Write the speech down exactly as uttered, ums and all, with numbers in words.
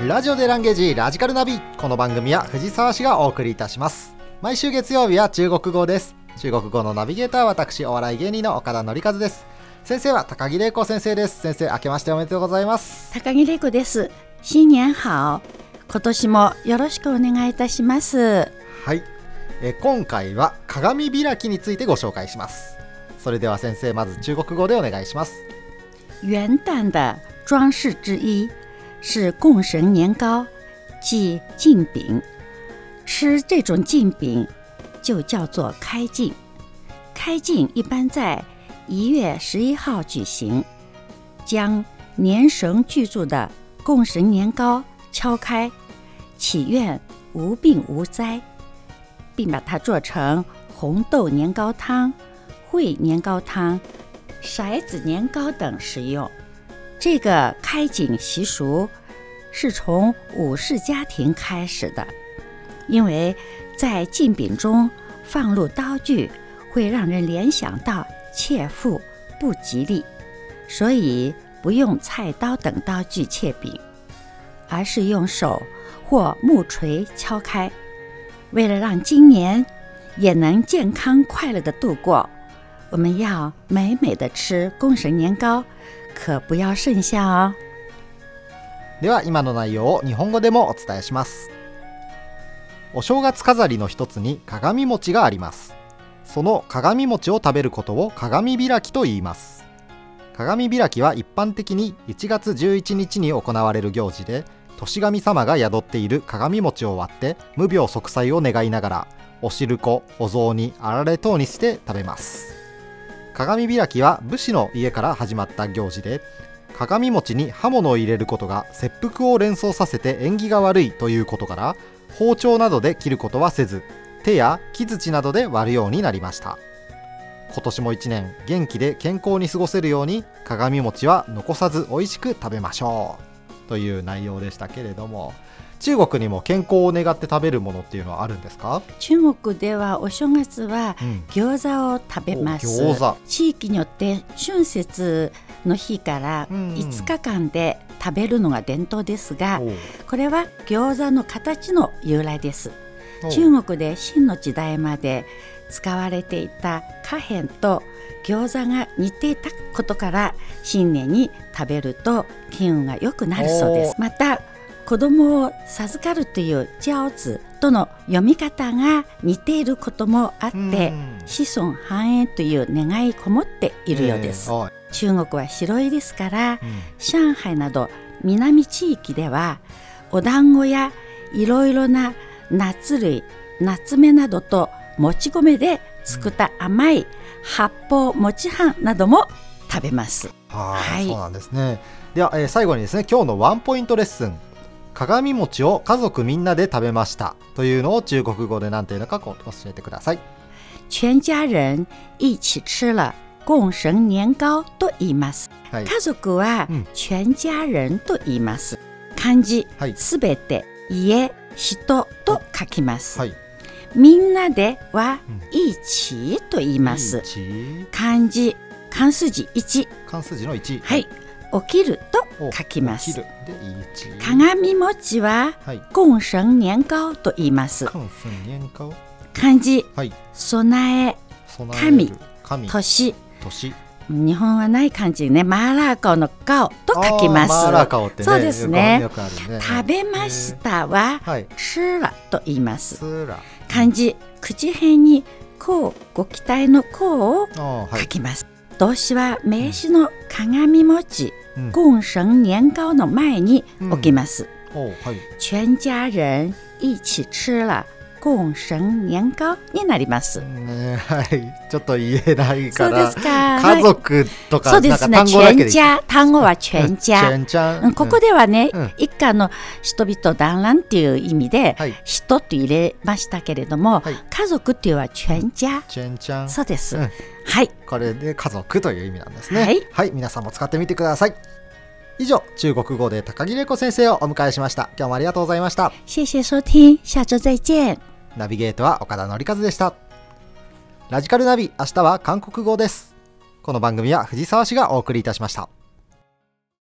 ラジオでランゲージラジカルナビ。この番組は藤沢市がお送りいたします。毎週月曜日は中国語です。中国語のナビゲーターは私、お笑い芸人の岡田典和です。先生は高木玲子先生です。先生、明けましておめでとうございます。 高木玲子です。新年好。今年もよろしくお願いいたします。 はい、え今回は鏡開きについてご紹介します。それでは先生、まず中国語でお願いします。 元旦的装饰之一是供神年糕，即镜饼。吃这种镜饼就叫做开镜。开镜一般在一月十一号举行，将年神居住的供神年糕敲开，祈愿无病无灾，并把它做成红豆年糕汤、烩年糕汤、骰子年糕等食用。这个开井习俗是从武士家庭开始的，因为在镜饼中放入刀具会让人联想到切腹不吉利，所以不用菜刀等刀具切饼，而是用手或木锤敲开。为了让今年也能健康快乐地度过，我们要美美地吃供神年糕，可不要剩下哦。 では今の内容を日本語でもお伝えします。お正月飾りの一つに鏡餅があります。その鏡餅を食べることを鏡開きと言います。鏡開きは一般的にいちがつじゅういちにちに行われる行事で、年神様が宿っている鏡餅を割って無病息災を願いながら、お汁粉、お雑煮、あられ等にして食べます。鏡開きは武士の家から始まった行事で、鏡餅に刃物を入れることが切腹を連想させて縁起が悪いということから、包丁などで切ることはせず、手や木槌などで割るようになりました。今年もいちねん元気で健康に過ごせるように、鏡餅は残さず美味しく食べましょうという内容でしたけれども、中国にも健康を願って食べるものっていうのはあるんですか？ 中国ではお正月は餃子を食べます、うん、餃子。地域によって春節の日からいつかかんで食べるのが伝統ですが、うん、これは餃子の形の由来です。中国で秦の時代まで使われていた貨幣と餃子が似ていたことから、新年に食べると金運が良くなるそうです。また子供を授かるという教子との読み方が似ていることもあって、子孫繁栄という願いこもっているようです。中国は広いですから、うん、上海など南地域ではお団子やいろいろな夏類、夏目などともち米で作った甘い八宝餅飯なども食べます。 は、はい、そうなんですね。では、えー、最後にですね、今日のワンポイントレッスン。鏡餅を家族みんなで食べましたというのを中国語で何ていうのか教えてください。 全家人一起吃了供神年糕と言います、はい、家族は全家人と言います、うん、漢字すべて家、人と書きます、はい、みんなでは一起と言います、うん、漢字漢数字いち、 漢数字のいち、 はい、起きると書きます。鏡餅は供神年糕と言います。漢字、はい、備え、神、年、年。日本はない漢字ね、マーラー顔の顔と書きます。 マーラー顔ってね、 そうですね。 よくあるね。 食べましたは吃了と言います。漢字、口辺にこうご期待のこうを書きます。動詞は名詞の鏡餅、供神年糕の前に置きます、うんはい、全家人一起吃了供神年糕になります、 ね、はい、ちょっと言えないからそうですか、 家族とか、 そうですね、 なんか単語だけで全家、単語は全家、 全家、うん、 ここではね、 うん、 一家の人々団らんっていう意味で、はい、人と入れましたけれども、はい、家族っていうのは全家、 全家、 そうです、 うん、 はい、 これで家族という意味なんですね。 はい、 はい、皆さんも使ってみてください。以上、中国語で高木玲子先生をお迎えしました。今日もありがとうございました。 謝謝收聽、下周再見。 ナビゲートは岡田典和でした。ラジカルナビ、明日は韓国語です。この番組は藤沢市がお送りいたしました。